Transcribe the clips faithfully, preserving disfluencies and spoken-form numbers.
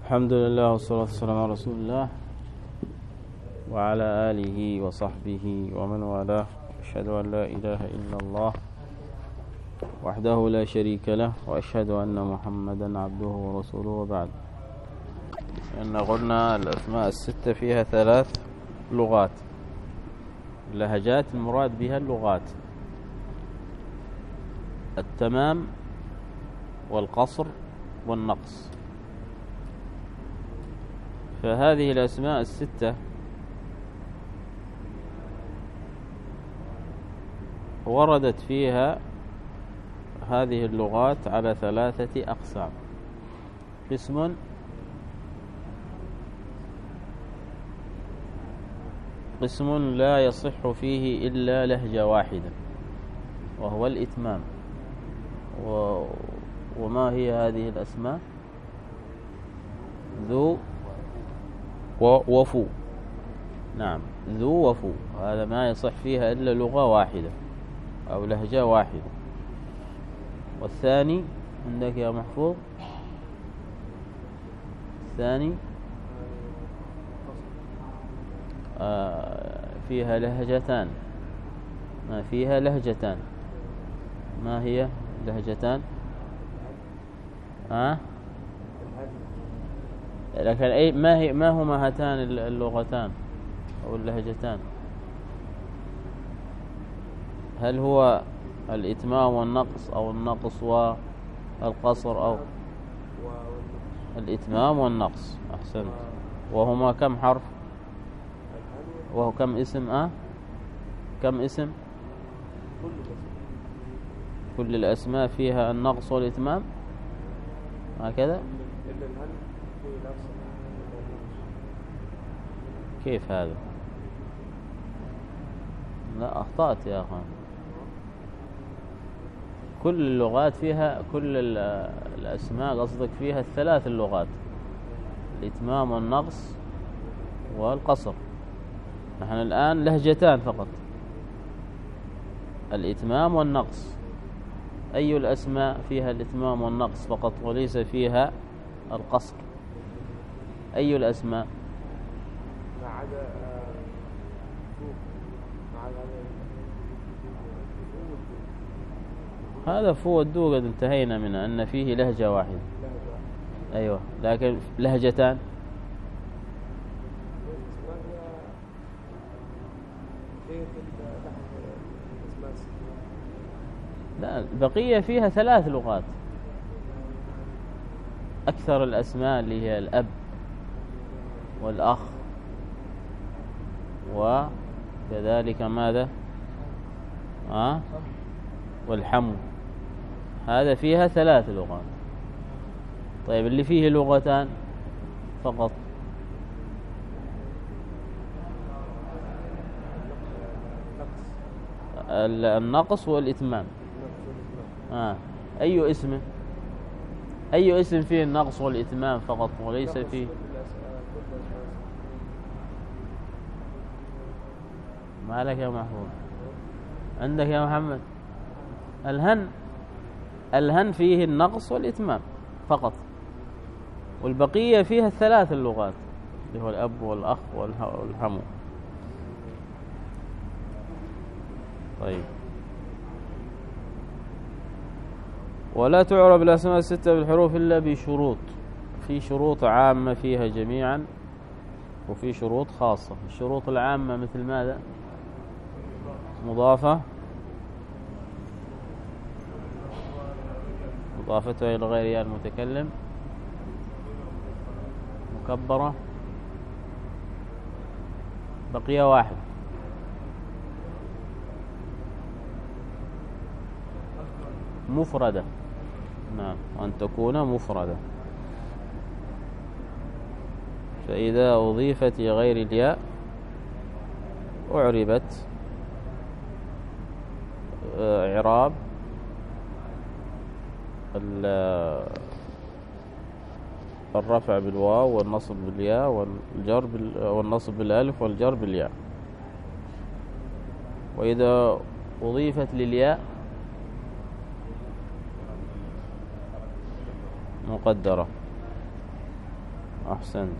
الحمد لله والصلاة والسلام على رسول الله وعلى آله وصحبه ومن والاه. أشهد أن لا إله إلا الله وحده لا شريك له، وأشهد أن محمدا عبده ورسوله، وبعد. إن قلنا الأسماء الستة فيها ثلاث لغات. اللهجات المراد بها اللغات: التمام والقصر والنقص. فهذه الأسماء الستة وردت فيها هذه اللغات على ثلاثة أقسام. قسم قسم لا يصح فيه إلا لهجة واحدة، وهو الإتمام. و... وما هي هذه الأسماء؟ ذو وفو. نعم، ذو وفو، هذا ما يصح فيها إلا لغة واحدة أو لهجة واحدة. والثاني عندك يا محفوظ؟ الثاني آه فيها لهجتان. ما فيها لهجتان. ما هي لهجتان؟ ها؟ لكن أي ما هي ما هما هاتان اللغتان أو اللهجتان؟ هل هو الإتمام والنقص، أو النقص والقصر، أو الإتمام والنقص؟ أحسنت. وهما كم حرف؟ وهو كم اسم؟ أه كم اسم؟ كل الأسماء فيها النقص والإتمام هكذا؟ كيف هذا؟ لا، أخطأت يا أخوان. كل اللغات فيها، كل الأسماء قصدك فيها الثلاث اللغات: الإتمام والنقص والقصر. نحن الآن لهجتان فقط، الإتمام والنقص. أي الأسماء فيها الإتمام والنقص فقط وليس فيها القصر؟ أي الأسماء؟ هذا فو الدو قد انتهينا منه، أن فيه لهجة واحدة. أيوة، لكن لهجتان. لا، البقية فيها ثلاث لغات. أكثر الأسماء اللي هي الأب والأخ وكذلك ماذا؟ أه؟ والحمو. هذا فيها ثلاث لغات. طيب، اللي فيه لغتان فقط؟ النقص والإتمام. آه. أي اسم أي اسم فيه النقص والإتمام فقط وليس فيه؟ ما لك يا محمود؟ عندك يا محمد؟ الهن الهن فيه النقص والإتمام فقط، والبقية فيها الثلاث اللغات اللي هو الأب والأخ والحمو. طيب، ولا تعرب الأسماء الستة بالحروف إلا بشروط. في شروط عامة فيها جميعا، وفي شروط خاصة. الشروط العامة مثل ماذا؟ مضافة، مضافتها إلى غير المتكلم، مكبرة، بقية واحد. مفردة. نعم، وأن تكون مفردة. فإذا أضيفت لغير الياء أعربت إعراب الرفع بالواو والنصب بالياء والجر والنصب بالالف والجر بالياء. وإذا أضيفت للياء مقدرة أحسنت.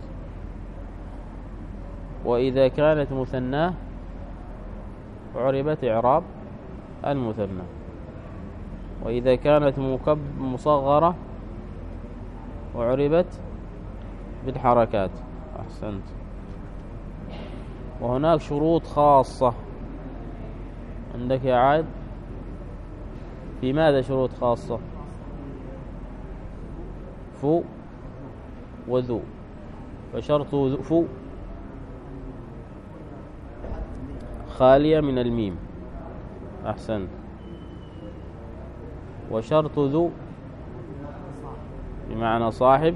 وإذا كانت مثناه عربت إعراب المثنى، وإذا كانت مكب مصغرة وعربت بالحركات. أحسنت. وهناك شروط خاصة عندك يا عاد. في ماذا شروط خاصة؟ فو وذو. فشرط فو خالية من الميم. أحسنت. وشرط ذو بمعنى صاحب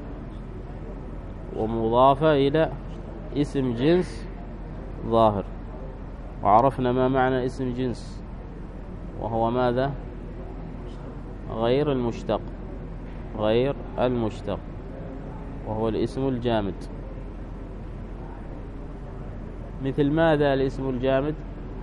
ومضافة إلى اسم جنس ظاهر. وعرفنا ما معنى اسم جنس، وهو ماذا؟ غير المشتق، غير المشتق، وهو الاسم الجامد. مثل ماذا الاسم الجامد؟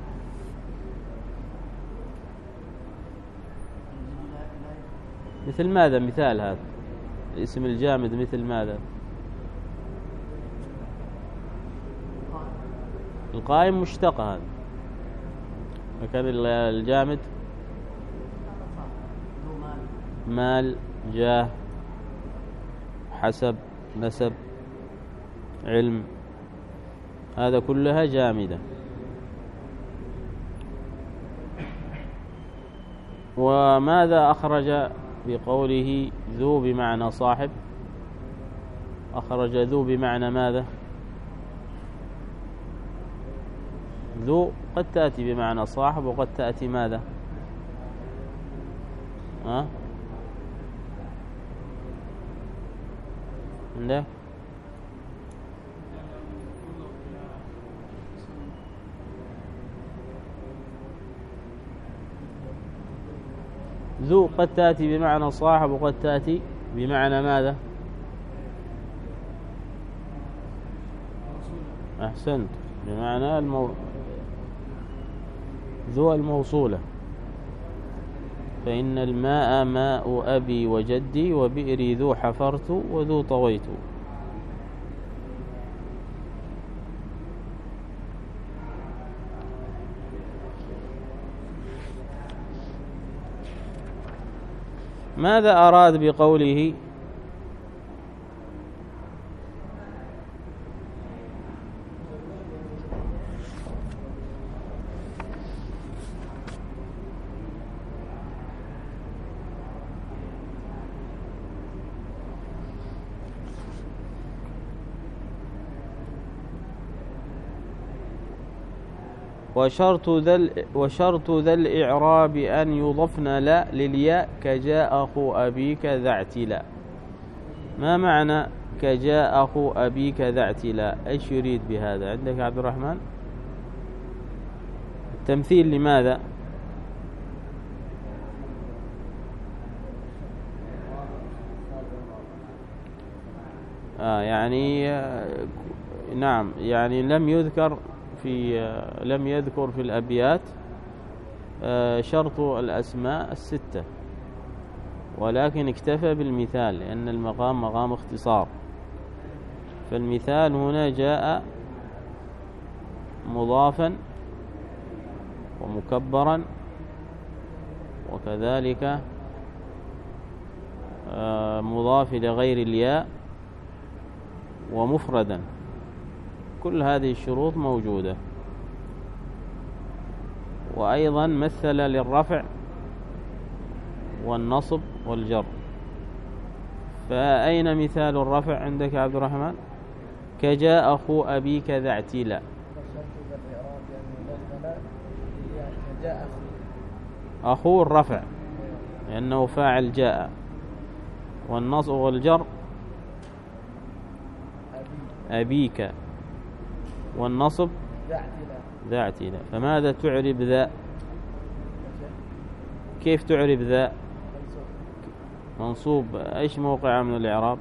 مثل ماذا؟ مثال هذا الاسم الجامد مثل ماذا؟ القائم مشتق، هذا مكان الجامد مال، جاه، حسب، نسب، علم، هذا كلها جامدة. وماذا أخرج بقوله ذو بمعنى صاحب؟ أخرج ذو بمعنى ماذا؟ ذو قد تأتي بمعنى صاحب، وقد تأتي ماذا؟ ها؟ عندك ذو قد تأتي بمعنى صاحب، وقد تأتي بمعنى ماذا؟ أحسنت، بمعنى المو... ذو الموصولة. فإن الماء ماء أبي وجدي، وبئري ذو حفرت وذو طويت. ماذا أراد بقوله وشرط ذا وشرط ذا الإعراب أن يضفن لا للياء كجاء أخو أبيك ذا اعتلاء؟ ما معنى كجاء أخو أبيك ذا اعتلاء؟ إيش يريد بهذا عندك عبد الرحمن؟ التمثيل لماذا؟ آه يعني آه نعم، يعني لم يذكر في آه لم يذكر في الأبيات آه شرط الأسماء الستة، ولكن اكتفى بالمثال لأن المقام مقام اختصار. فالمثال هنا جاء مضافا ومكبرا، وكذلك آه مضاف لغير الياء، ومفردا. كل هذه الشروط موجودة. وأيضا مثل للرفع والنصب والجر. فأين مثال الرفع عندك يا عبد الرحمن؟ كجاء أخو أبيك ذا اعتلاء. أخو الرفع لأنه فاعل جاء، والنصب والجر أبيك، والنصب ذا اعتلاء. فماذا تعرب ذا؟ كيف تعرب ذا؟ منصوب. ايش موقعه من الإعراب؟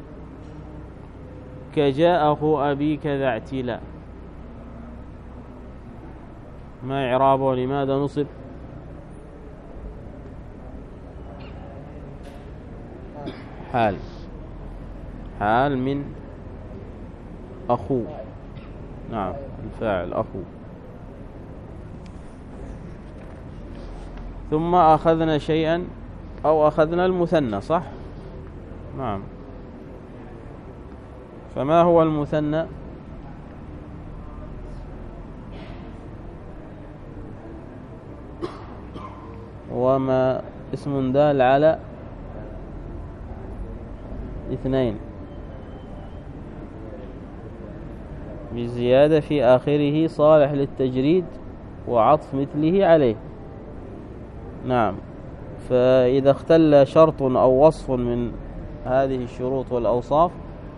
كجاء أخو أبيك ذا اعتلاء. ما إعرابه؟ لماذا نصب؟ حال. حال من أخو. نعم الفاعل أخو. ثم أخذنا شيئا أو أخذنا المثنى صح؟ نعم. فما هو المثنى؟ وما اسم دال على اثنين بزيادة في آخره صالح للتجريد وعطف مثله عليه. نعم. فإذا اختل شرط أو وصف من هذه الشروط والأوصاف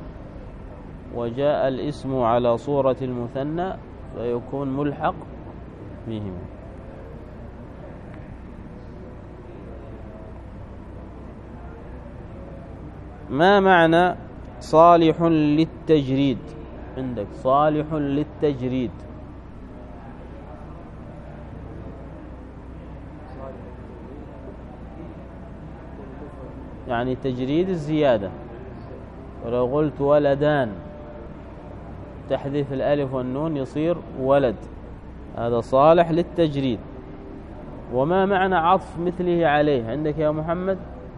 وجاء الاسم على صورة المثنى فيكون ملحق بهما. ما معنى صالح للتجريد؟ عندك صالح للتجريد يعني تجريد الزيادة. ولو قلت ولدان تحذف الألف والنون يصير ولد، هذا صالح للتجريد. وما معنى عطف مثله عليه عندك يا محمد؟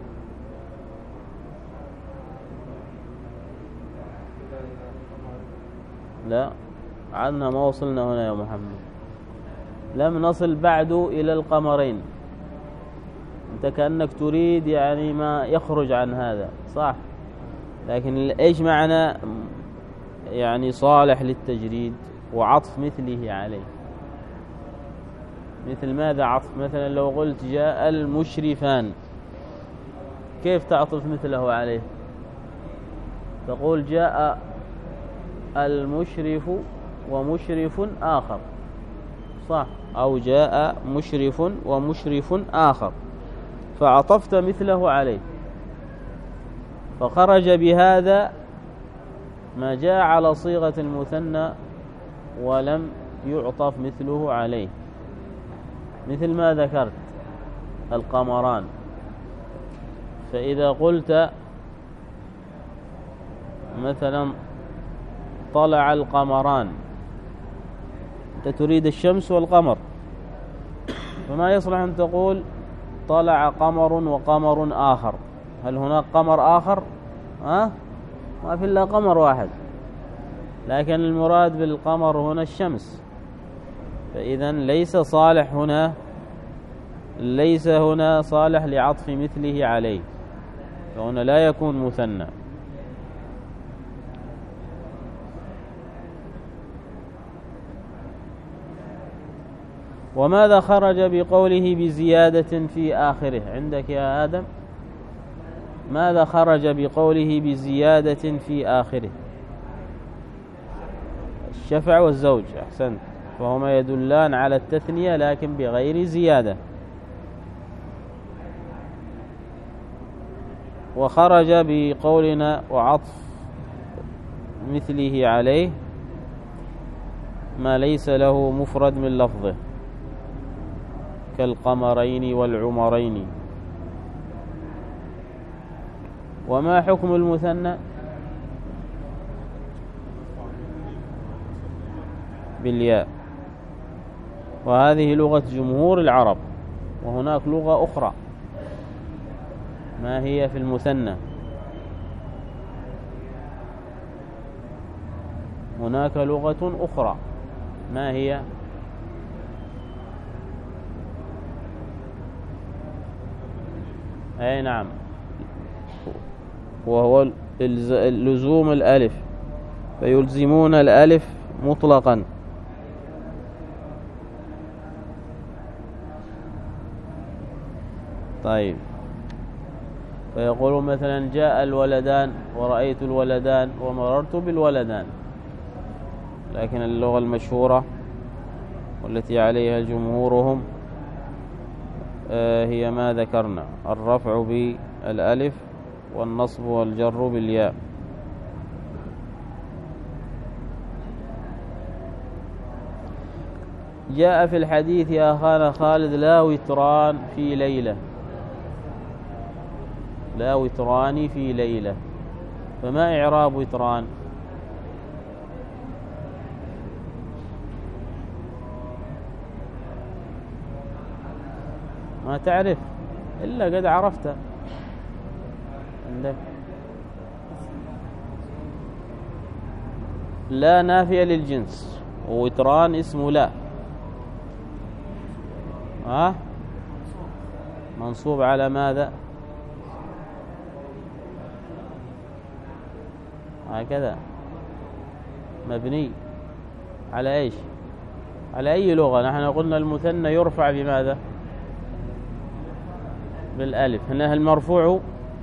لا عدنا ما وصلنا هنا يا محمد، لم نصل بعد إلى القمرين. أنت كأنك تريد يعني ما يخرج عن هذا صح، لكن إيش معنى يعني صالح للتجريد وعطف مثله عليه؟ مثل ماذا عطف؟ مثلا لو قلت جاء المشرفان كيف تعطف مثله عليه؟ تقول جاء المشرف ومشرف آخر صح، أو جاء مشرف ومشرف آخر، فعطفت مثله عليه، فخرج بهذا ما جاء على صيغة المثنى ولم يعطف مثله عليه. مثل ما ذكرت القمران، فإذا قلت مثلا طلع القمران أنت تريد الشمس والقمر، فما يصلح أن تقول طلع قمر وقمر آخر. هل هناك قمر آخر؟ ها؟ ما في إلا قمر واحد، لكن المراد بالقمر هنا الشمس. فإذا ليس صالح هنا ليس هنا صالح لعطف مثله عليه، فهنا لا يكون مثنى. وماذا خرج بقوله بزيادة في آخره عندك يا آدم؟ ماذا خرج بقوله بزيادة في آخره؟ الشفع والزوج، أحسنت، فهما يدلان على التثنية لكن بغير زيادة. وخرج بقولنا وعطف مثله عليه ما ليس له مفرد من لفظه كالقمرين والعمرين. وما حكم المثنى؟ بالياء، وهذه لغة جمهور العرب. وهناك لغة أخرى، ما هي في المثنى؟ هناك لغة أخرى، ما هي؟ أي نعم، وهو لزوم الألف، فيلزمون الألف مطلقا. طيب، فيقول مثلا جاء الولدان ورأيت الولدان ومررت بالولدان، لكن اللغة المشهورة والتي عليها جمهورهم هي ما ذكرنا، الرفع بالألف والنصب والجر بالياء. جاء في الحديث يا أخانا خالد لا وتران في ليلة، لا وتران في ليلة، فما إعراب وتران؟ ما تعرف إلا قد عرفت عندك. لا نافية للجنس، ووتران اسمه لا. ها أه؟ منصوب على ماذا؟ هكذا. مبني على ايش؟ على اي لغة؟ نحن قلنا المثنى يرفع بماذا؟ بالالف. هنا المرفوع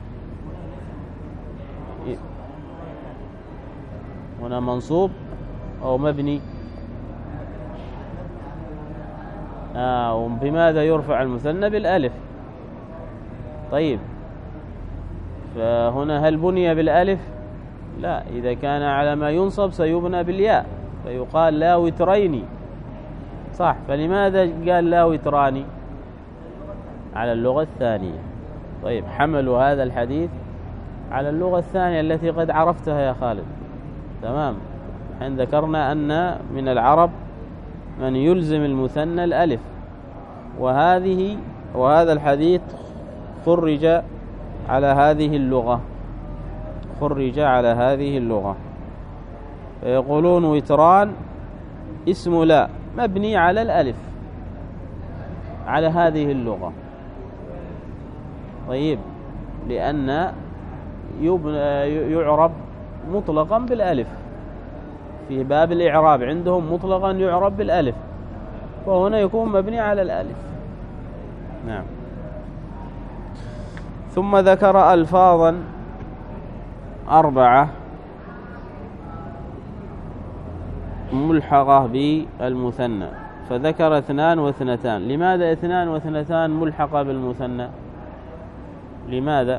هنا منصوب او مبني؟ آه وبماذا يرفع المثنى؟ بالالف. طيب فهنا هل بني بالالف؟ لا، إذا كان على ما ينصب سيبنى بالياء فيقال لا وترين، صح. فلماذا قال لا وتراني؟ على اللغة الثانية. طيب حملوا هذا الحديث على اللغة الثانية التي قد عرفتها يا خالد. تمام. حين ذكرنا أن من العرب من يلزم المثنى الألف، وهذه وهذا الحديث خرج على هذه اللغة، خرج على هذه اللغة. فيقولون وتران اسم لا مبني على الألف على هذه اللغة. طيب لأن يعرب مطلقا بالألف، في باب الإعراب عندهم مطلقا يعرب بالألف، وهنا يكون مبني على الألف. نعم. ثم ذكر ألفاظا أربعة ملحقة بالمثنى، فذكر اثنان واثنتان. لماذا اثنان واثنتان ملحقة بالمثنى؟ لماذا؟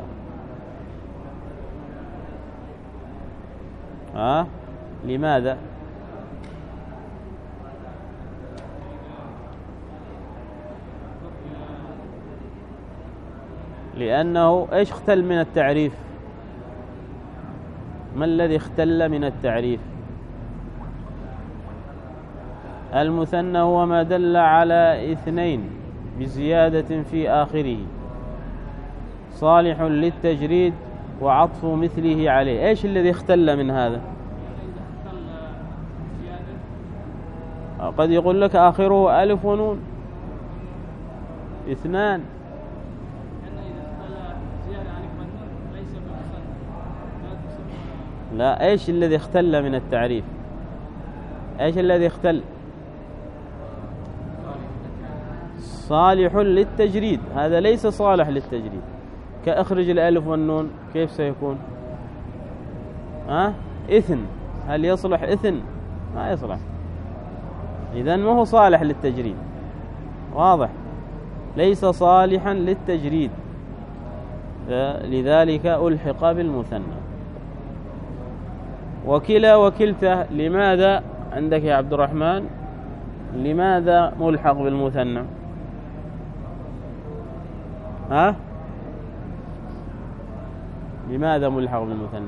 ها؟ لماذا؟ لأنه إيش اختل من التعريف؟ ما الذي اختل من التعريف؟ المثنى هو ما دل على اثنين بزيادة في آخره، صالح للتجريد وعطف مثله عليه. ايش الذي اختل من هذا؟ قد يقول لك آخره ألف ونون، اثنان. لا، ايش الذي اختل من التعريف؟ ايش الذي اختل؟ صالح للتجريد، هذا ليس صالح للتجريد. كأخرج الألف والنون كيف سيكون؟ ها؟ إثن. هل يصلح إثن؟ ما يصلح. إذن ما هو صالح للتجريد، واضح؟ ليس صالحا للتجريد، لذلك ألحق بالمثنى. وكلا وكلتا لماذا عندك يا عبد الرحمن؟ لماذا ملحق بالمثنى؟ ها؟ لماذا ملحق بالمثنى؟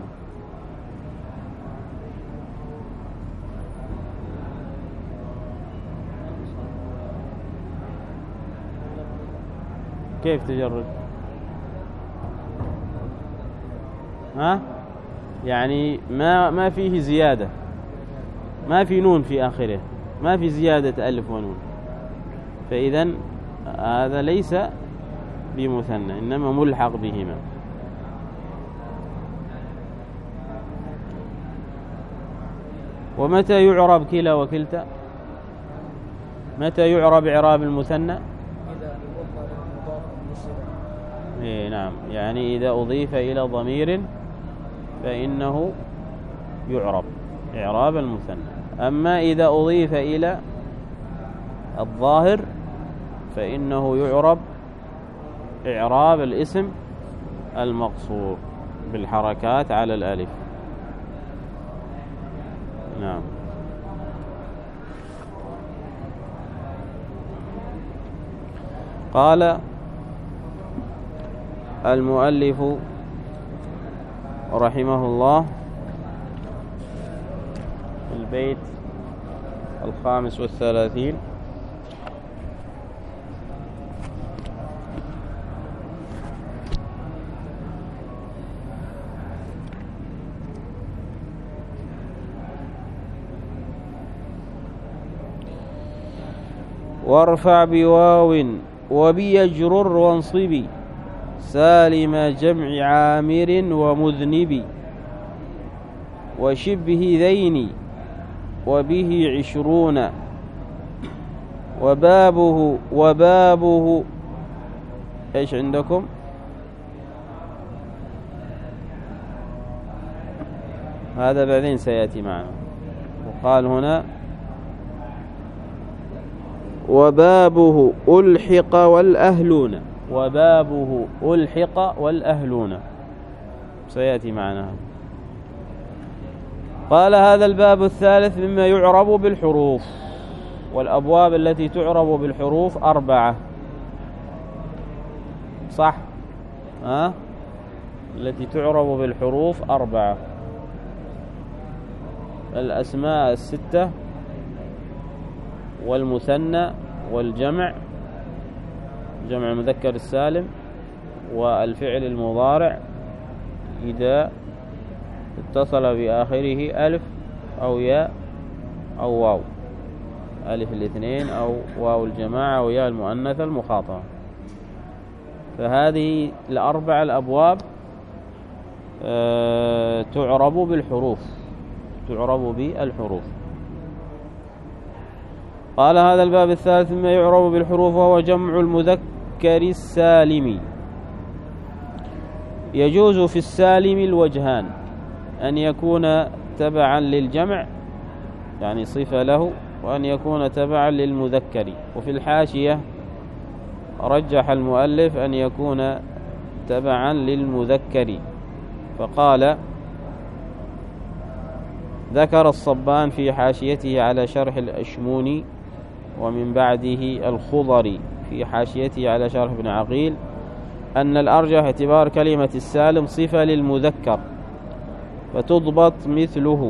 كيف تجرد؟ ها؟ يعني ما ما فيه زيادة، ما في نون في آخره، ما في زيادة ألف ونون، فإذا هذا ليس بمثنى، إنما ملحق بهما. ومتى يعرب كلا وكلتا؟ متى يعرب إعراب المثنى؟ إيه نعم، يعني إذا أضيف إلى ضمير فإنه يعرب إعراب المثنى. أما إذا أضيف إلى الظاهر فإنه يعرب إعراب الاسم المقصور بالحركات على الألف. نعم. قال المؤلف رحمه الله في البيت الخامس والثلاثين: وارفع بواو وبيجرر وانصبي سالم جمع عامر ومذنب وشبه ذين وبه عشرون وبابه وبابه ايش عندكم؟ هذا بعدين سيأتي معنا. وقال هنا وبابه ألحق والأهلون، وبابه ألحق والأهلون سيأتي معنا. قال هذا الباب الثالث مما يعرب بالحروف، والأبواب التي تعرب بالحروف أربعة، صح؟ ها؟ التي تعرب بالحروف أربعة: الأسماء الستة والمثنى والجمع، جمع المذكر السالم، والفعل المضارع إذا اتصل بآخره ألف أو ياء أو واو، ألف الاثنين أو واو الجماعة أو ياء المؤنث المخاطبة. فهذه الأربع الأبواب أه تعرب بالحروف، تعرب بالحروف. قال هذا الباب الثالث مما يعرب بالحروف وهو جمع المذكر السالم. يجوز في السالم الوجهان: أن يكون تبعا للجمع يعني صفة له، وأن يكون تبعا للمذكر. وفي الحاشية رجح المؤلف أن يكون تبعا للمذكر، فقال: ذكر الصبان في حاشيته على شرح الأشموني ومن بعده الخضري في حاشيته على شرح ابن عقيل أن الأرجح اعتبار كلمة السالم صفة للمذكر فتضبط مثله،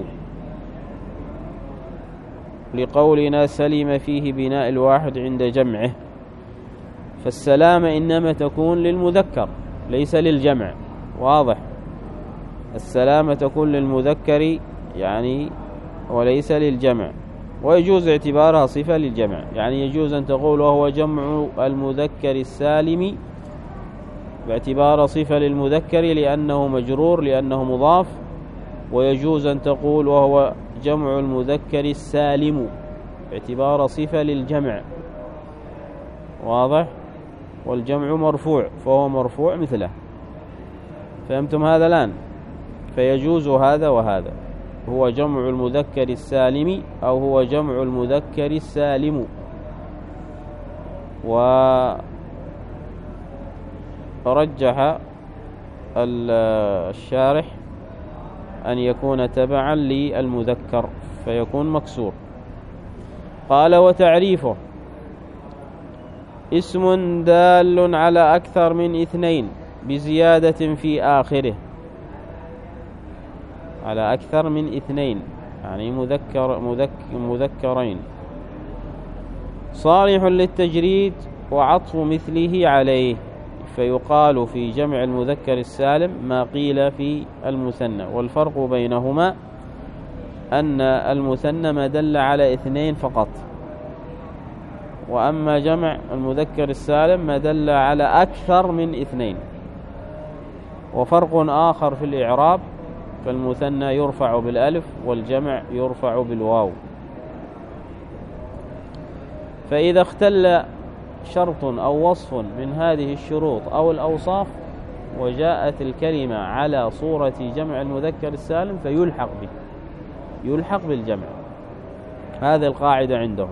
لقولنا سلم فيه بناء الواحد عند جمعه، فالسلامة إنما تكون للمذكر ليس للجمع. واضح؟ السلامة تكون للمذكر يعني وليس للجمع. ويجوز اعتبارها صفة للجمع، يعني يجوز أن تقول وهو جمع المذكر السالم باعتبار صفة للمذكر لأنه مجرور لأنه مضاف، ويجوز أن تقول وهو جمع المذكر السالم باعتبار صفة للجمع. واضح؟ والجمع مرفوع فهو مرفوع مثله. فهمتم هذا الآن؟ فيجوز هذا وهذا، هو جمع المذكر السالم أو هو جمع المذكر السالم. ورجح الشارح أن يكون تبعا للمذكر فيكون مكسور. قال: وتعريفه اسم دال على أكثر من اثنين بزيادة في آخره، على أكثر من اثنين يعني مذكر مذكر مذكرين، صالح للتجريد وعطف مثله عليه، فيقال في جمع المذكر السالم ما قيل في المثنى. والفرق بينهما أن المثنى ما دل على اثنين فقط، وأما جمع المذكر السالم ما دل على أكثر من اثنين. وفرق آخر في الإعراب: فالمثنى يرفع بالألف والجمع يرفع بالواو. فإذا اختل شرط أو وصف من هذه الشروط أو الأوصاف وجاءت الكلمة على صورة جمع المذكر السالم فيلحق به، يلحق بالجمع. هذه القاعدة عندهم.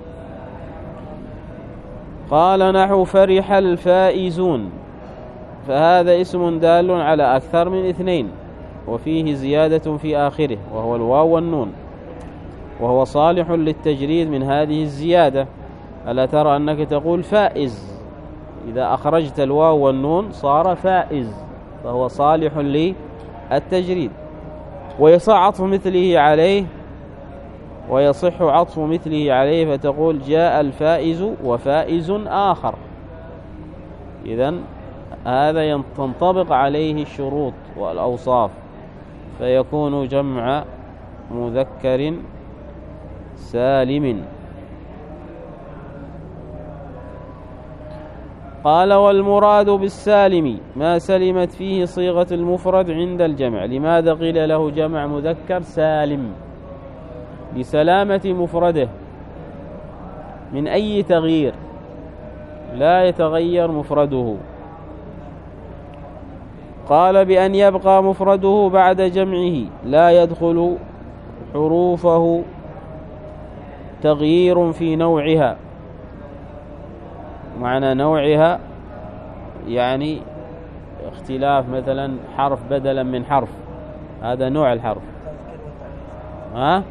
قال: نحو فرح الفائزون، فهذا اسم دال على أكثر من اثنين وفيه زيادة في آخره وهو الواو والنون، وهو صالح للتجريد من هذه الزيادة. ألا ترى أنك تقول فائز، إذا أخرجت الواو والنون صار فائز، فهو صالح التجريد. ويصح عطف مثله عليه ويصح عطف مثله عليه فتقول جاء الفائز وفائز آخر. إذن هذا تنطبق عليه الشروط والأوصاف فيكون جمع مذكر سالم. قال والمراد بالسالم ما سلمت فيه صيغة المفرد عند الجمع. لماذا قيل له جمع مذكر سالم؟ لسلامة مفرده من أي تغيير، لا يتغير مفرده. قال بأن يبقى مفرده بعد جمعه لا يدخل حروفه تغيير في نوعها. معنى نوعها يعني اختلاف مثلا حرف بدلا من حرف، هذا نوع الحرف. ها؟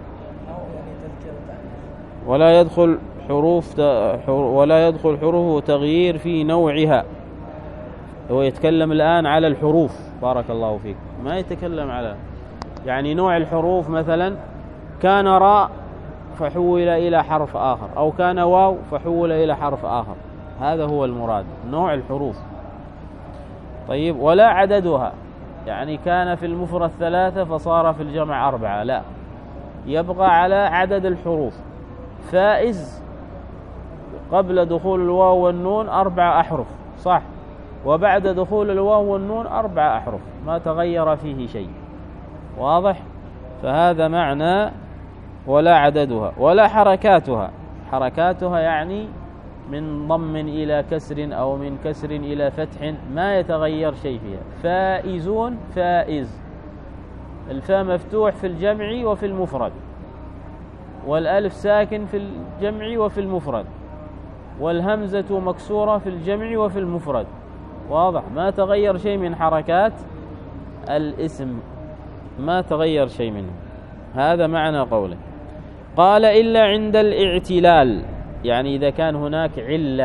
ولا يدخل حروف ولا يدخل حروفه تغيير في نوعها. هو يتكلم الآن على الحروف، بارك الله فيك، ما يتكلم على يعني نوع الحروف. مثلا كان راء فحول إلى حرف آخر، أو كان واو فحول إلى حرف آخر، هذا هو المراد، نوع الحروف. طيب ولا عددها، يعني كان في المفرد ثلاثة فصار في الجمع أربعة، لا، يبقى على عدد الحروف. فائز قبل دخول الواو والنون أربع أحرف، صح، وبعد دخول الواو والنون أربع أحرف، ما تغير فيه شيء، واضح؟ فهذا معنى ولا عددها ولا حركاتها. حركاتها يعني من ضم إلى كسر أو من كسر إلى فتح، ما يتغير شيء فيها. فائزون، فائز، الفاء مفتوح في الجمع وفي المفرد، والألف ساكن في الجمع وفي المفرد، والهمزة مكسورة في الجمع وفي المفرد، واضح؟ ما تغير شيء من حركات الاسم، ما تغير شيء منه. هذا معنى قوله. قال إلا عند الاعتلال، يعني إذا كان هناك علة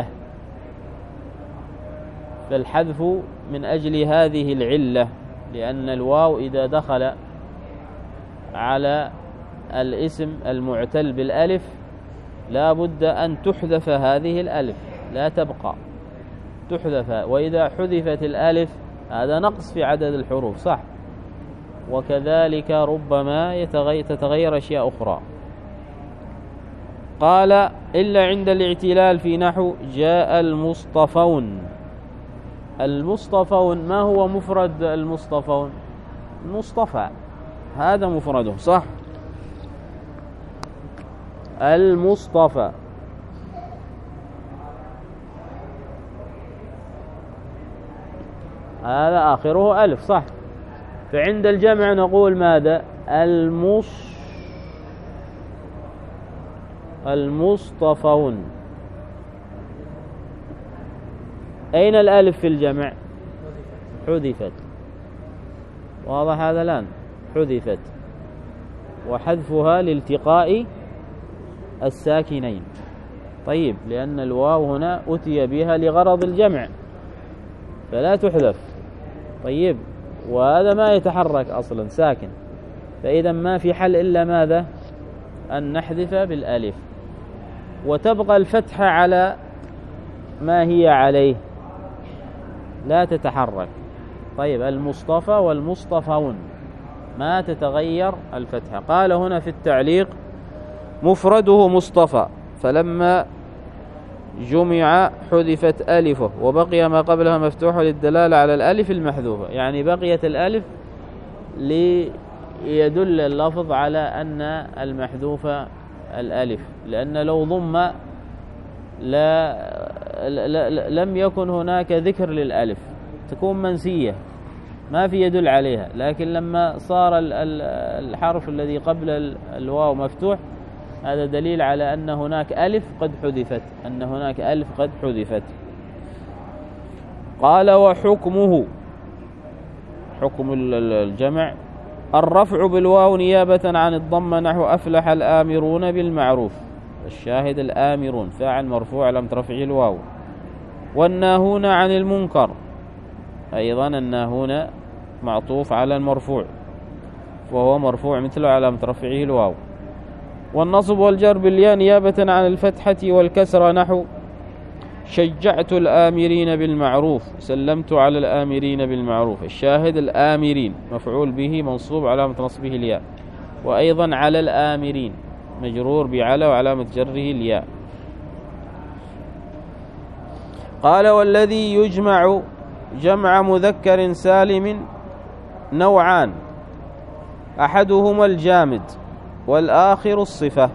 فالحذف من أجل هذه العلة، لأن الواو إذا دخل على الاسم المعتل بالألف لا بد أن تحذف هذه الألف، لا تبقى، تحذف. وإذا حذفت الألف هذا نقص في عدد الحروف، صح، وكذلك ربما تتغير أشياء أخرى. قال إلا عند الاعتلال في نحو جاء المصطفون. المصطفون ما هو مفرد المصطفون؟ المصطفى، هذا مفرده، صح، المصطفى. هذا آخره ألف، صح. فعند الجمع نقول ماذا؟ المص المصطفون. أين الألف في الجمع؟ حذفت، واضح هذا الآن؟ حذفت، وحذفها لالتقاء الساكنين. طيب لأن الواو هنا أتي بها لغرض الجمع فلا تحذف. طيب وهذا ما يتحرك أصلا، ساكن، فإذا ما في حل إلا ماذا؟ أن نحذف بالألف، وتبقى الفتحة على ما هي عليه، لا تتحرك. طيب المصطفى والمصطفون ما تتغير الفتحة. قال هنا في التعليق مفرده مصطفى، فلما جمع حذفت ألفه وبقي ما قبلها مفتوح للدلالة على الألف المحذوفة، يعني بقيت الألف ليدل اللفظ على أن المحذوفة الألف، لأن لو ضم لا لم يكن هناك ذكر للألف، تكون منسية ما في يدل عليها. لكن لما صار الحرف الذي قبل الواو مفتوح هذا دليل على أن هناك ألف قد حذفت، أن هناك ألف قد حذفت. قال وحكمه، حكم الجمع الرفع بالواو نيابة عن الضمة نحو أفلح الآمرون بالمعروف. الشاهد الآمرون فاعل مرفوع لم ترفعه الواو. والناهون عن المنكر، أيضا الناهون معطوف على المرفوع، وهو مرفوع مثله علامة رفعه الواو. والنصب والجر بالياء نيابة عن الفتحة والكسرة، نحو شجعت الآمرين بالمعروف، سلمت على الآمرين بالمعروف. الشاهد الآمرين مفعول به منصوب علامة نصبه الياء، وأيضا على الآمرين مجرور بعلى وعلامة جره الياء. قال والذي يجمع جمع مذكر سالم نوعان، أحدهما الجامد والآخر الصفة.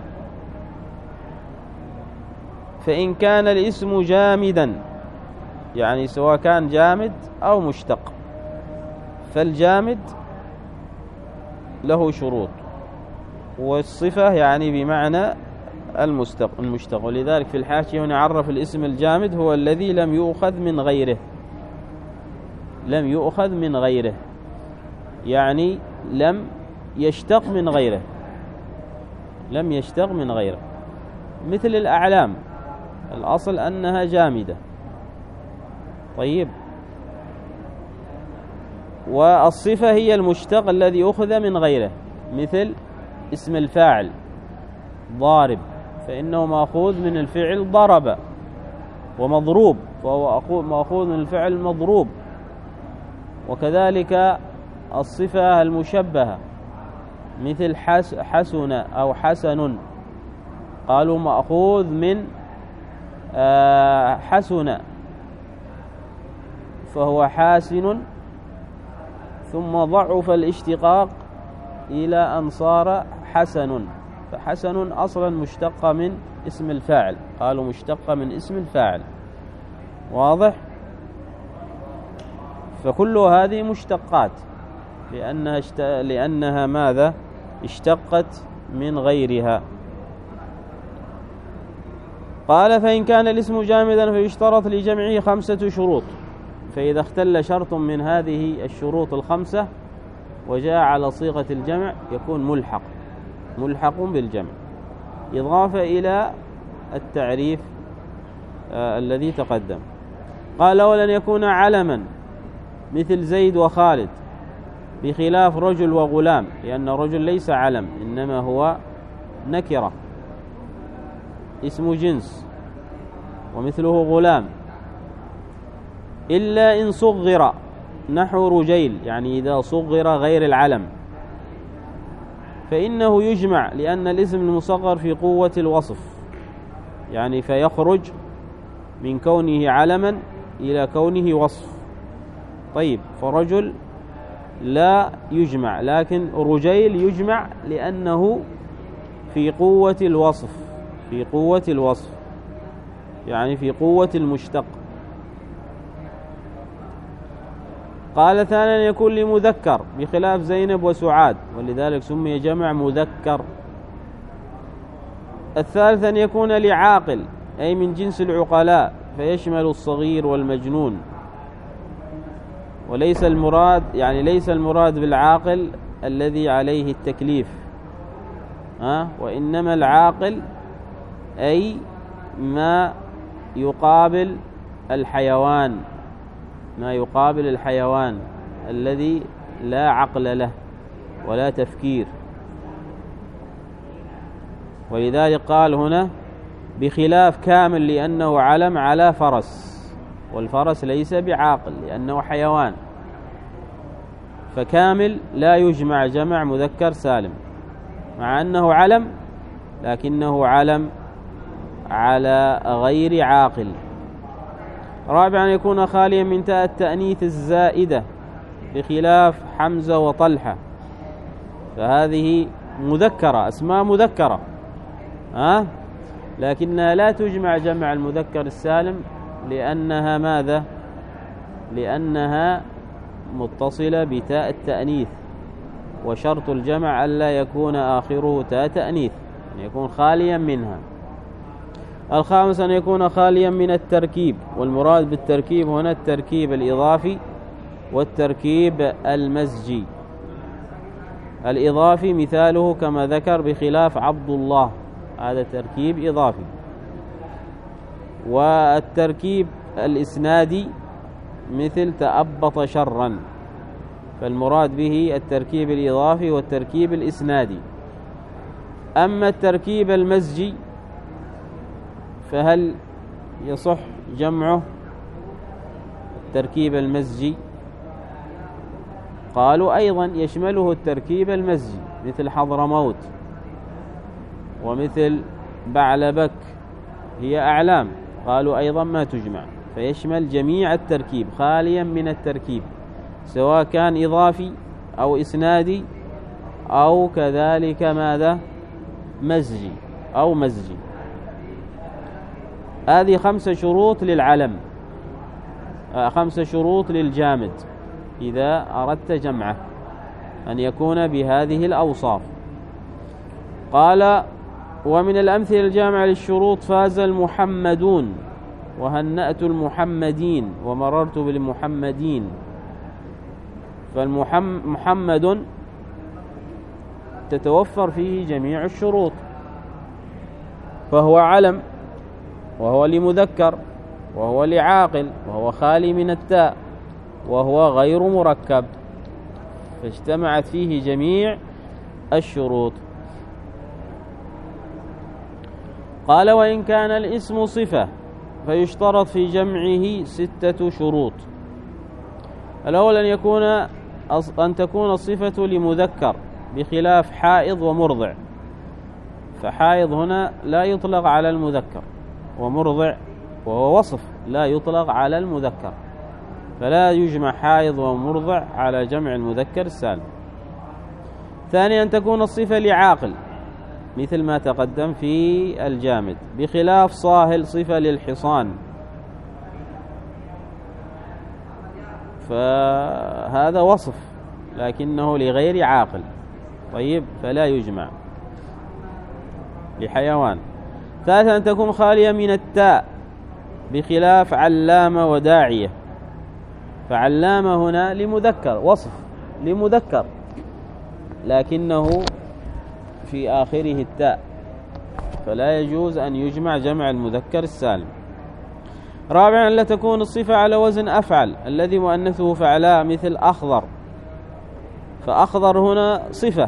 فإن كان الاسم جامدا، يعني سواء كان جامد أو مشتق، فالجامد له شروط، والصفة يعني بمعنى المشتق المشتق ولذلك في الحاشية هنا عرف الاسم الجامد هو الذي لم يؤخذ من غيره، لم يؤخذ من غيره، يعني لم يشتق من غيره، لم يشتق من غيره. مثل الأعلام، الأصل أنها جامدة. طيب، والصفة هي المشتق الذي أخذ من غيره، مثل اسم الفاعل ضارب، فإنه مأخوذ من الفعل ضرب. ومضروب، فهو مأخوذ من الفعل مضروب. وكذلك الصفة المشبهة مثل حسن أو حسن، قالوا مأخوذ من حسن، فهو حاسن، ثم ضعف الاشتقاق إلى أن صار حسن. فحسن أصلا مشتق من اسم الفاعل، قالوا مشتق من اسم الفاعل. واضح؟ فكل هذه مشتقات لأنها, اشت... لأنها ماذا؟ اشتقت من غيرها. قال فإن كان الاسم جامدا فيشترط لجمعه خمسة شروط، فإذا اختل شرط من هذه الشروط الخمسة وجاء على صيغة الجمع يكون ملحق، ملحق بالجمع، إضافة إلى التعريف آه الذي تقدم. قال ولن يكون علما مثل زيد وخالد، بخلاف رجل وغلام، لأن رجل ليس علم إنما هو نكرة اسم جنس، ومثله غلام، إلا إن صغر، نحو رجيل، يعني إذا صغر غير العلم فإنه يجمع، لأن الاسم المصغر في قوة الوصف، يعني فيخرج من كونه علما إلى كونه وصف. طيب، فرجل لا يجمع، لكن رجيل يجمع لأنه في قوة الوصف، في قوة الوصف يعني في قوة المشتق. قال ثانيا يكون لمذكر، بخلاف زينب وسعاد، ولذلك سمي جمع مذكر. الثالث أن يكون لعاقل، أي من جنس العقلاء، فيشمل الصغير والمجنون. وليس المراد يعني ليس المراد بالعاقل الذي عليه التكليف، ها؟ وإنما العاقل أي ما يقابل الحيوان، ما يقابل الحيوان الذي لا عقل له ولا تفكير. ولذلك قال هنا بخلاف كامل، لأنه علم على فرس، والفرس ليس بعاقل لأنه حيوان. فكامل لا يجمع جمع مذكر سالم، مع أنه علم لكنه علم على غير عاقل. رابعا يكون خاليا من تاء التأنيث الزائدة، بخلاف حمزة وطلحة، فهذه مذكرة، أسماء مذكرة، ها؟ لكنها لا تجمع جمع المذكر السالم، لأنها ماذا؟ لأنها متصلة بتاء التأنيث، وشرط الجمع ألا يكون آخره تاء تأنيث، أن يكون خاليا منها. الخامس أن يكون خاليا من التركيب، والمراد بالتركيب هنا التركيب الإضافي والتركيب المزجي. الإضافي مثاله كما ذكر بخلاف عبد الله، هذا تركيب إضافي. والتركيب الإسنادي مثل تأبط شرا، فالمراد به التركيب الإضافي والتركيب الإسنادي. أما التركيب المزجي فهل يصح جمعه؟ التركيب المزجي قالوا أيضا يشمله التركيب المزجي، مثل حضرموت ومثل بعلبك، هي أعلام، قالوا أيضا ما تجمع، فيشمل جميع التركيب خاليا من التركيب، سواء كان إضافي أو إسنادي أو كذلك ماذا مزجي أو مزجي. هذه خمسة شروط للعلم، خمسة شروط للجامد إذا أردت جمعه، أن يكون بهذه الأوصاف. قال: ومن الأمثلة الجامعة للشروط: فاز المحمدون، وهنأت المحمدين، ومررت بالمحمدين. فالمحمد تتوفر فيه جميع الشروط، فهو علم، وهو لمذكر، وهو لعاقل، وهو خالي من التاء، وهو غير مركب، فاجتمعت فيه جميع الشروط. قال: وإن كان الاسم صفة فيشترط في جمعه ستة شروط. الأول أن يكون أن تكون الصفة لمذكر، بخلاف حائض ومرضع، فحائض هنا لا يطلق على المذكر، ومرضع وهو وصف لا يطلق على المذكر، فلا يجمع حائض ومرضع على جمع المذكر السالم. ثانيا أن تكون الصفة لعاقل، مثل ما تقدم في الجامد، بخلاف صاهل صفة للحصان، فهذا وصف لكنه لغير عاقل، طيب، فلا يجمع لحيوان. ثالثا أن تكون خالية من التاء، بخلاف علامة وداعية، فعلامة هنا لمذكر، وصف لمذكر، لكنه في آخره التاء، فلا يجوز أن يجمع جمع المذكر السالم. رابعا أن لا تكون الصفة على وزن أفعل الذي مؤنثه فعلاء، مثل أخضر، فأخضر هنا صفة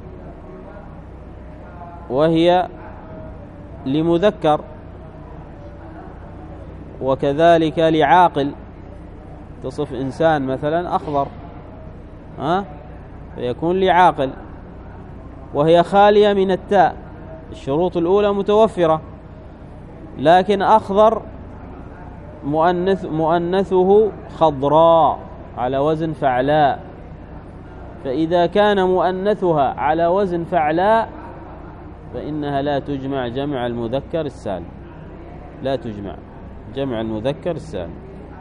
وهي لمذكر، وكذلك لعاقل، تصف إنسان مثلا أخضر، ها فيكون لعاقل، وهي خالية من التاء، الشروط الأولى متوفرة، لكن أخضر مؤنث مؤنثه خضراء على وزن فعلاء، فإذا كان مؤنثها على وزن فعلاء فإنها لا تجمع جمع المذكر السالم، لا تجمع جمع المذكر السالم.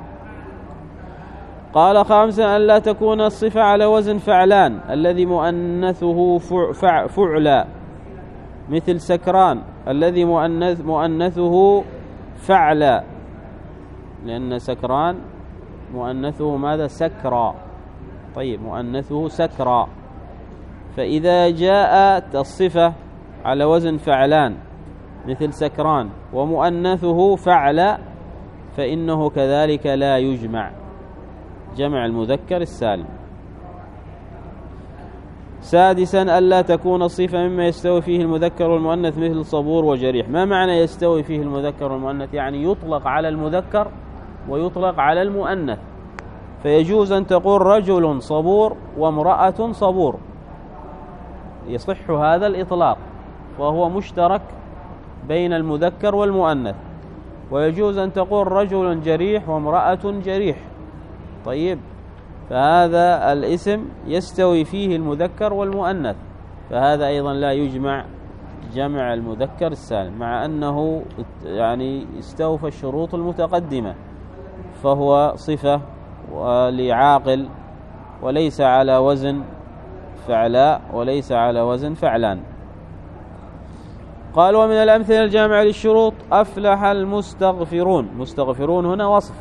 قال: خامسا أن لا تكون الصفة على وزن فعلان الذي مؤنثه فع فعلا، مثل سكران الذي مؤنث مؤنثه فعلا، لأن سكران مؤنثه ماذا؟ سكرا، طيب، مؤنثه سكرا، فإذا جاءت الصفة على وزن فعلان مثل سكران ومؤنثه فعلا فإنه كذلك لا يجمع جمع المذكر السالم. سادسا ألا تكون الصفة مما يستوي فيه المذكر والمؤنث، مثل صبور وجريح. ما معنى يستوي فيه المذكر والمؤنث؟ يعني يطلق على المذكر ويطلق على المؤنث، فيجوز أن تقول رجل صبور وامرأة صبور، يصح هذا الإطلاق، وهو مشترك بين المذكر والمؤنث. ويجوز أن تقول رجل جريح وامرأة جريح، طيب، فهذا الاسم يستوي فيه المذكر والمؤنث، فهذا أيضا لا يجمع جمع المذكر السالم، مع أنه يعني استوفى الشروط المتقدمة، فهو صفة ولعاقل، وليس على وزن فعلاء، وليس على وزن فعلان. قال: ومن الأمثلة الجامعة للشروط: أفلح المستغفرون. مستغفرون هنا وصف،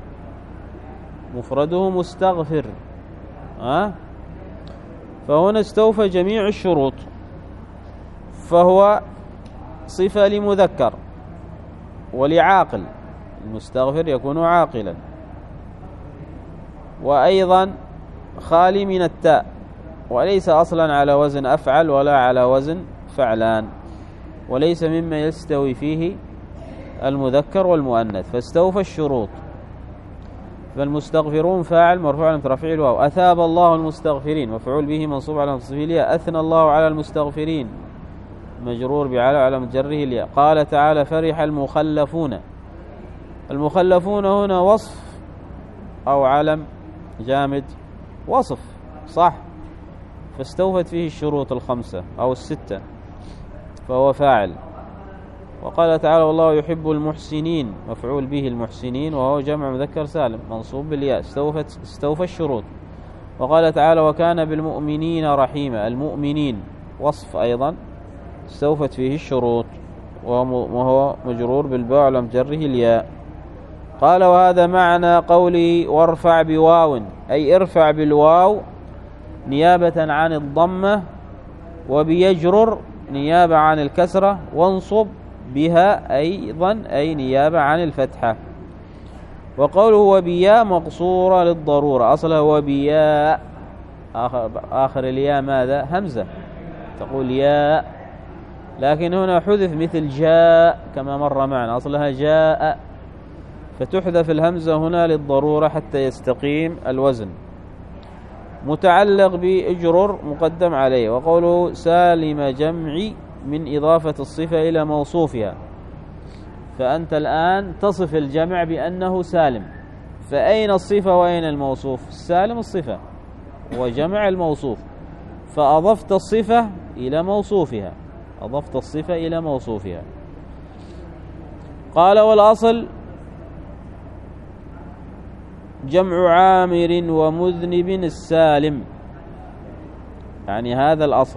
مفرده مستغفر، أه؟ فهنا استوفى جميع الشروط، فهو صفة لمذكر ولعاقل، المستغفر يكون عاقلا، وأيضا خالي من التاء، وليس أصلا على وزن أفعل ولا على وزن فعلان، وليس مما يستوي فيه المذكر والمؤنث، فاستوفى الشروط. فالمستغفرون فاعل مرفوع على ترفيع الواو. أثاب الله المستغفرين مفعول به منصوب على تصفيل الياء. أثنى الله على المستغفرين مجرور بعلى على مجره الياء. قال تعالى فرح المخلفون. المخلفون هنا وصف أو علم جامد؟ وصف صح، فاستوفت فيه الشروط الخمسة أو الستة فهو فاعل. وقال تعالى والله يحب المحسنين مفعول به المحسنين وهو جمع مذكر سالم منصوب بالياء، استوفت استوفى الشروط. وقال تعالى وكان بالمؤمنين رحيما. المؤمنين وصف أيضا استوفت فيه الشروط وهو مجرور بالباء على مجره الياء. قال وهذا معنى قوله وارفع بواو، أي ارفع بالواو نيابة عن الضمة، وبيجرر نيابة عن الكسرة، وانصب بها أيضا أي نيابة عن الفتحة. وقوله وبياء مقصورة للضرورة، أصلها وبياء آخر, آخر الياء ماذا؟ همزة تقول ياء، لكن هنا حذف مثل جاء كما مر معنا، أصلها جاء، فتحذف الهمزة هنا للضرورة حتى يستقيم الوزن. متعلق بإجرر مقدم عليه. وقوله سالم جمعي من إضافة الصفة إلى موصوفها، فأنت الآن تصف الجمع بأنه سالم، فأين الصفة وأين الموصوف؟ السالم الصفة وجمع الموصوف، فأضفت الصفة إلى موصوفها، أضفت الصفة إلى موصوفها. قال والأصل جمع عامر ومذنب السالم، يعني هذا الأصل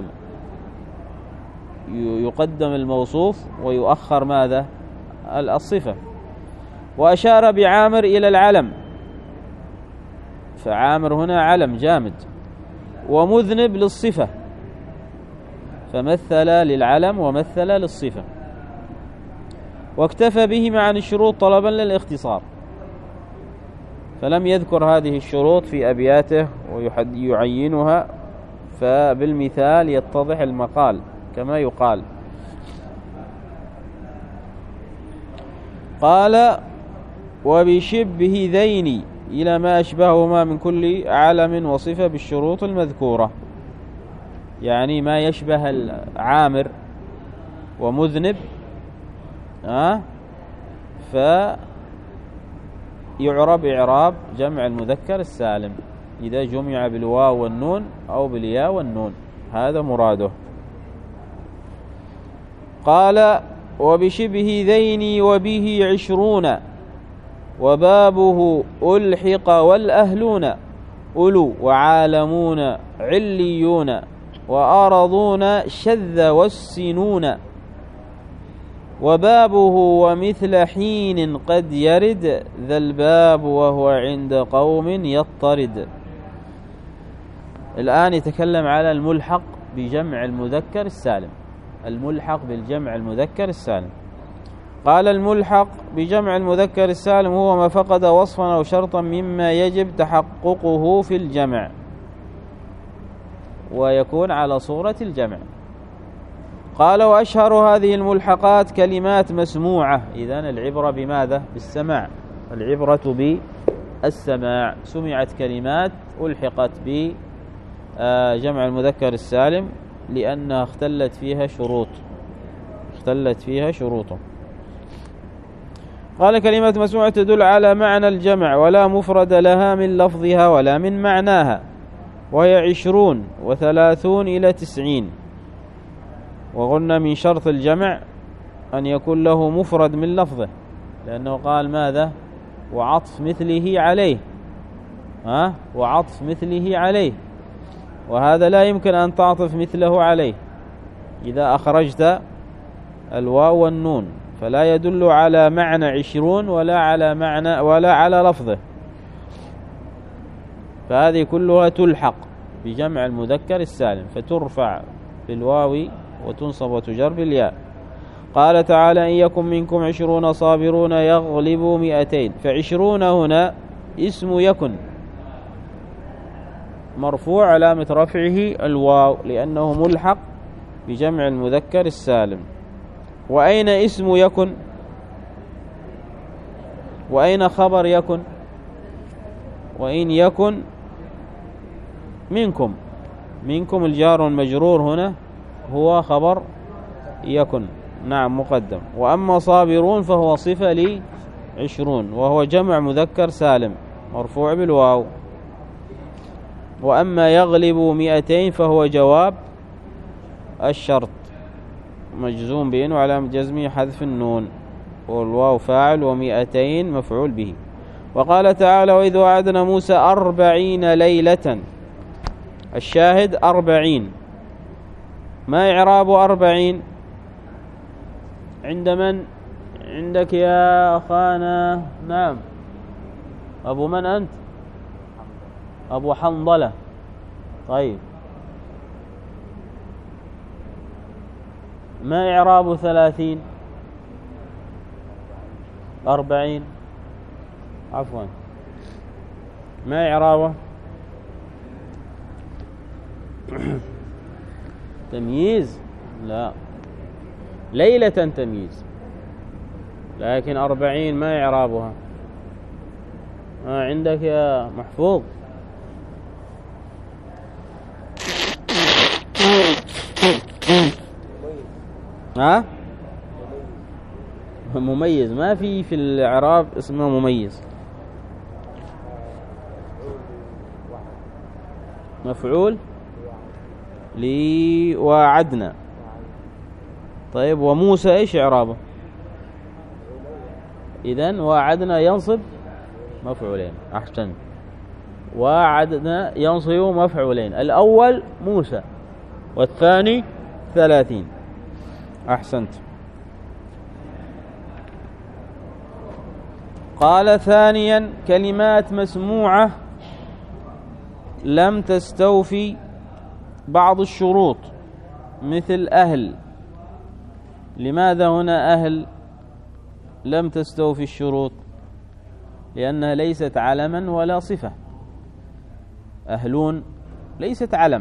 يقدم الموصوف ويؤخر ماذا؟ الصفة. وأشار بعامر إلى العلم، فعامر هنا علم جامد، ومذنب للصفة، فمثل للعلم ومثل للصفة. واكتفى بهما عن الشروط طلبا للاختصار، فلم يذكر هذه الشروط في أبياته ويعينها، فبالمثال يتضح المقال كما يقال. قال وبشبه ذين إلى ما أشبههما من كل علم وصفة بالشروط المذكورة، يعني ما يشبه العامر ومذنب أه؟ فيعرب إعراب جمع المذكر السالم إذا جمع بالواو والنون أو بالياء والنون، هذا مراده. قال وبشبه ذين وبه عشرون وبابه ألحق والأهلون أولو وعالمون عليون وأرضون شذ والسنون وبابه ومثل حين قد يرد ذا الباب وهو عند قوم يضطرد. الآن يتكلم على الملحق بجمع المذكر السالم، الملحق بالجمع المذكر السالم. قال الملحق بجمع المذكر السالم هو ما فقد وصفا أو شرطا مما يجب تحققه في الجمع ويكون على صورة الجمع. قال وأشهر هذه الملحقات كلمات مسموعة، إذن العبرة بماذا؟ بالسماع، العبرة بالسماع. سمعت كلمات ألحقت بجمع المذكر السالم لأنها اختلت فيها شروط، اختلت فيها شروطه. قال كلمات مسموعة تدل على معنى الجمع ولا مفرد لها من لفظها ولا من معناها، وهي عشرون وثلاثون إلى تسعين. وقلنا من شرط الجمع أن يكون له مفرد من لفظه، لأنه قال ماذا؟ وعطف مثله عليه، ها؟ وعطف مثله عليه، وهذا لا يمكن أن تعطف مثله عليه إذا أخرجت الواو والنون، فلا يدل على معنى عشرون ولا على معنى ولا على لفظه، فهذه كلها تلحق بجمع المذكر السالم، فترفع بالواو وتنصب وتجر بالياء. قال تعالى إن يكن منكم عشرون صابرون يغلبوا مئتين، فعشرون هنا اسم يكن، مرفوع علامة رفعه الواو لأنه ملحق بجمع المذكر السالم. وأين اسم يكن؟ وأين خبر يكن؟ وإن يكن منكم، منكم الجار والمجرور هنا هو خبر يكن، نعم مقدم. وأما صابرون فهو صفة لعشرون وهو جمع مذكر سالم مرفوع بالواو. وأما يغلب مئتين فهو جواب الشرط مجزوم بإن وعلامة جزمه حذف النون، والواو فاعل ومئتين مفعول به. وقال تعالى وإذ وعدنا موسى أربعين ليلة، الشاهد أربعين. ما إعراب أربعين عند من؟ عندك يا أخانا؟ نعم أبو من أنت؟ أبو حنظلة. طيب ما إعراب ثلاثين؟ أربعين عفوا ما إعرابه؟ تمييز؟ لا، ليلة تمييز، لكن أربعين ما إعرابها؟ ما عندك يا محفوظ؟ ها؟ مميز، ما في في الإعراب اسمه مميز. مفعول لي وعدنا. طيب وموسى ايش إعرابه؟ إذن وعدنا ينصب مفعولين. أحسن، وعدنا ينصب مفعولين، الأول موسى والثاني ثلاثين. أحسنت. قال ثانيا كلمات مسموعة لم تستوفي بعض الشروط مثل أهل. لماذا هنا أهل لم تستوفي الشروط؟ لأنها ليست علما ولا صفة. أهلون ليست علم،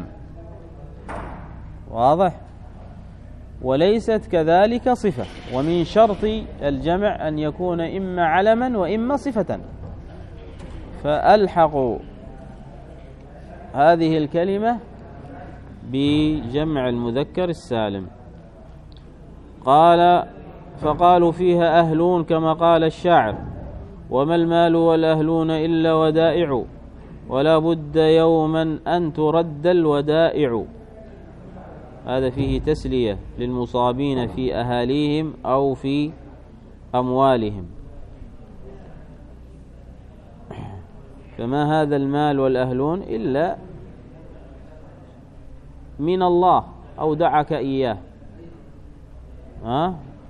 واضح، وليست كذلك صفة. ومن شرط الجمع أن يكون إما علما وإما صفة، فألحقوا هذه الكلمة بجمع المذكر السالم. قال فقالوا فيها أهلون كما قال الشاعر وما المال والأهلون إلا ودائع ولا بد يوما أن ترد الودائع. هذا فيه تسلية للمصابين في أهاليهم أو في أموالهم. فما هذا المال والأهلون إلا من الله أودعك إياه، ها؟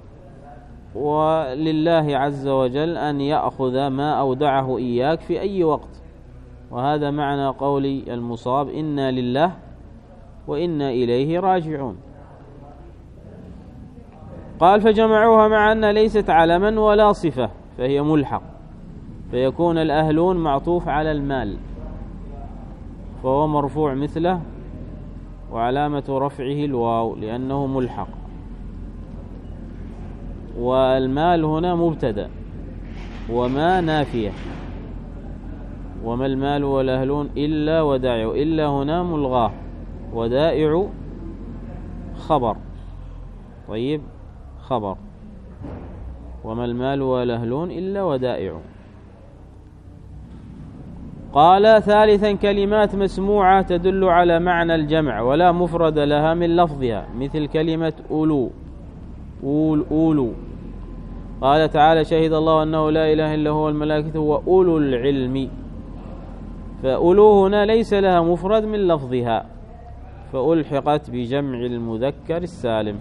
ولله عز وجل أن يأخذ ما أودعه إياك في أي وقت. وهذا معنى قول المصاب إنا لله وإنا إليه راجعون. قال فجمعوها مع أن ليست علما ولا صفة فهي ملحق، فيكون الأهلون معطوف على المال فهو مرفوع مثله وعلامة رفعه الواو لأنه ملحق. والمال هنا مبتدأ وما نافية. وما المال والأهلون إلا ودائع، إلا هنا ملغاه، ودائع خبر. طيب خبر وما المال والأهلون إلا ودائع. قال ثالثا كلمات مسموعة تدل على معنى الجمع ولا مفرد لها من لفظها مثل كلمة أولو. أول أولو. قال تعالى شهد الله أنه لا إله إلا هو الملائكة وأولو العلم. فأولو هنا ليس لها مفرد من لفظها فألحقت بجمع المذكر السالم.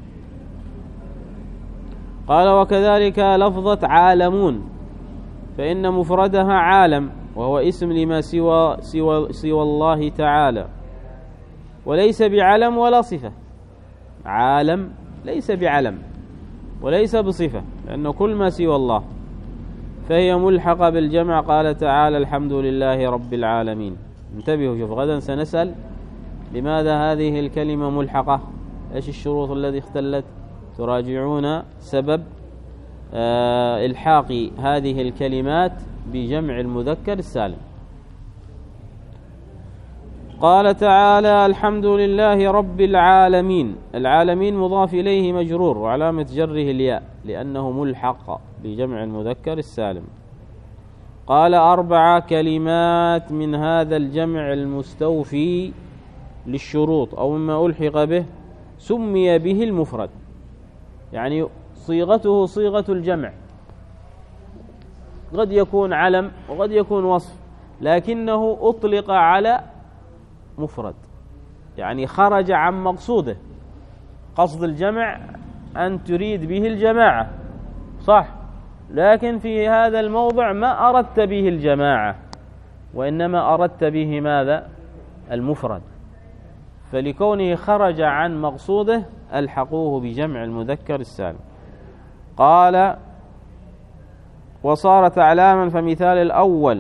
قال وكذلك لفظة عالمون فإن مفردها عالم وهو اسم لما سوى, سوى, سوى الله تعالى وليس بعلم ولا صفة. عالم ليس بعلم وليس بصفة لأنه كل ما سوى الله، فهي ملحقة بالجمع. قال تعالى الحمد لله رب العالمين. انتبهوا، شوف غدا سنسأل لماذا هذه الكلمة ملحقة، ايش الشروط التي اختلت، تراجعون سبب آه الحاق هذه الكلمات بجمع المذكر السالم. قال تعالى: الحمد لله رب العالمين. العالمين مضاف إليه مجرور وعلامة جره الياء لأنه ملحق بجمع المذكر السالم. قال: أربع كلمات من هذا الجمع المستوفي للشروط أو مما ألحق به سمي به المفرد، يعني صيغته صيغة الجمع، قد يكون علم وقد يكون وصف، لكنه أطلق على مفرد، يعني خرج عن مقصوده. قصد الجمع أن تريد به الجماعة، صح، لكن في هذا الموضع ما أردت به الجماعة، وإنما أردت به ماذا؟ المفرد، فلكونه خرج عن مقصوده ألحقوه بجمع المذكر السالم. قال: وصارت أعلاما، فمثال الأول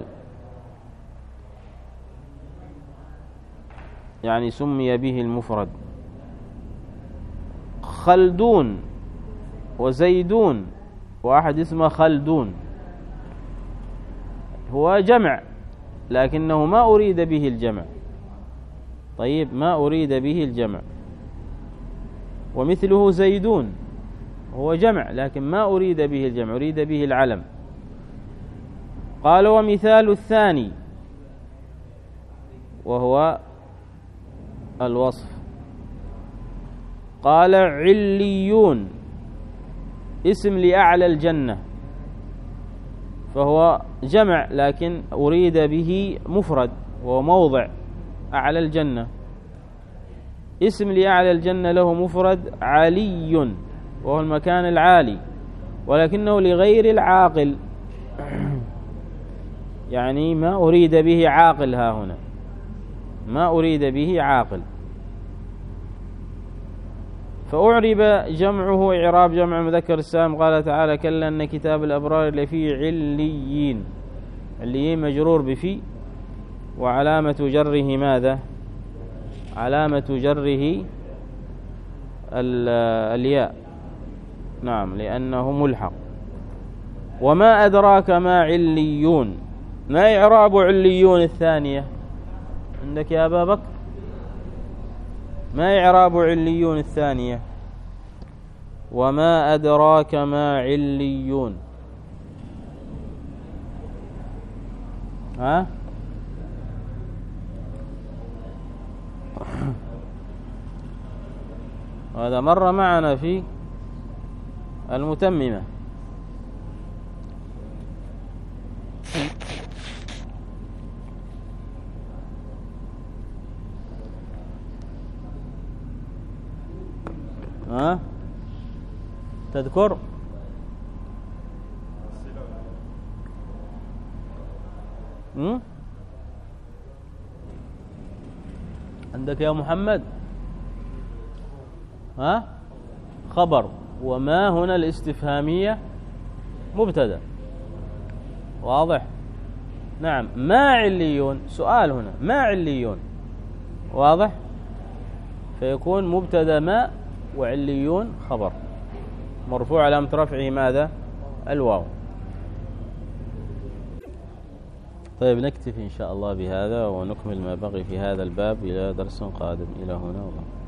يعني سمي به المفرد. خلدون وزيدون، واحد اسمه خلدون، هو جمع لكنه ما أريد به الجمع. طيب، ما أريد به الجمع. ومثله زيدون، هو جمع لكن ما أريد به الجمع، أريد به العلم. قال: ومثال الثاني وهو الوصف. قال: عليون اسم لأعلى الجنة، فهو جمع لكن أريد به مفرد، وهو موضع أعلى الجنة. اسم لأعلى الجنة له مفرد علي، وهو المكان العالي، ولكنه لغير العاقل، يعني ما أريد به عاقل، ها هنا ما أريد به عاقل. فأعرب جمعه إعراب جمع مذكر السالم. قال تعالى: كلا أن كتاب الأبرار لفي عليين. عليين مجرور بفي، وعلامة جره ماذا؟ علامة جره الياء، نعم، لأنه ملحق. وما أدراك ما عليون. ما إعراب عليون الثانية عندك يا أبا بكر؟ ما إعراب عليون الثانية؟ وما أدراك ما عليون. ها؟ هذا مر معنا في المتممة. ها؟ تذكر؟ هم؟ عندك يا محمد؟ ها؟ خبر. وما هنا الاستفهامية مبتدأ، واضح؟ نعم. ما عليون سؤال هنا، ما عليون، واضح؟ فيكون مبتدأ ما، وعليون خبر مرفوع علامة رفعه ماذا؟ الواو. طيب، نكتفي إن شاء الله بهذا ونكمل ما بقي في هذا الباب إلى درس قادم. إلى هنا والله.